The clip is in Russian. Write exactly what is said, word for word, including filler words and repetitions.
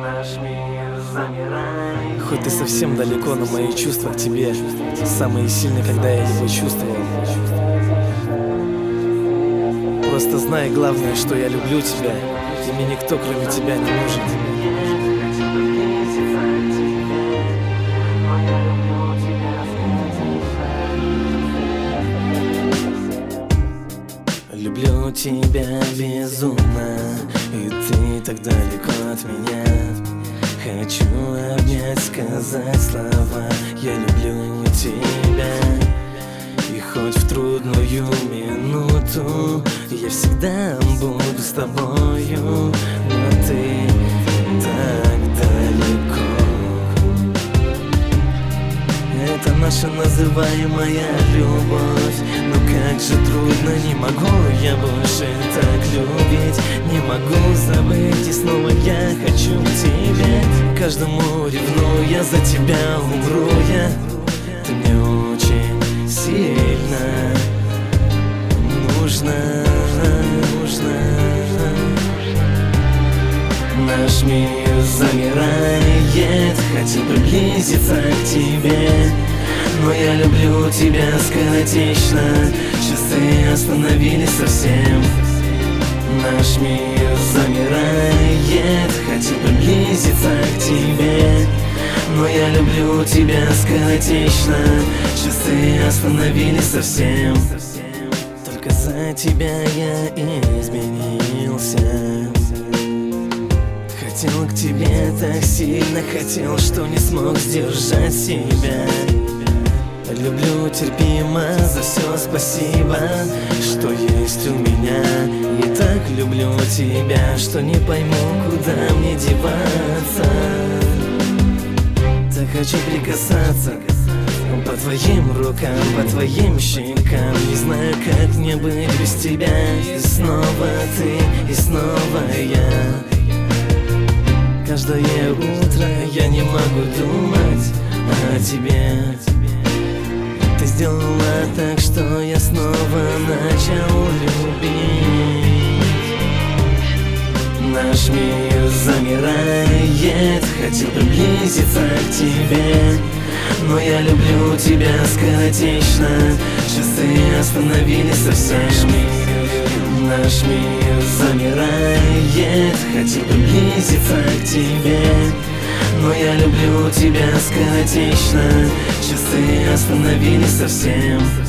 Наш мир замирает. Хоть ты совсем далеко, но мои чувства к тебе самые сильные, когда я его чувствовал. Просто знай главное, что я люблю тебя, и мне никто кроме тебя не нужен. Люблю тебя безумно, и ты так далеко от меня. Хочу обнять, сказать слова: я люблю тебя. И хоть в трудную минуту я всегда буду с тобою, но ты так далеко. Это наша называемая любовь. Но как же трудно, не могу я больше так любить. Не могу забыть, и снова я хочу к тебе. Каждому ревную, я за тебя умру я. Ты мне очень сильно нужна, нужна. Наш мир замирает, хотел приблизиться к тебе, но я люблю тебя скоротечно. Часы остановились совсем. Наш мир замирает, хотел приблизиться к тебе, но я люблю тебя скоротечно. Часы остановились совсем. Только за тебя я изменился. Хотел к тебе так сильно, хотел, что не смог сдержать себя. Люблю терпимо, за все спасибо, что есть у меня. И так люблю тебя, что не пойму, куда мне деваться. Так хочу прикасаться по твоим рукам, по твоим щекам. Не знаю, как мне быть без тебя. И снова ты, и снова я. Каждое утро я не могу думать о тебе. Ты сделала так, что я снова начал любить. Наш мир замирает, хотел приблизиться к тебе, но я люблю тебя скоротечно. Часы остановились совсем. Наш мир замирает, хотел приблизиться к тебе, но я люблю тебя скоротечно. Часы остановились совсем.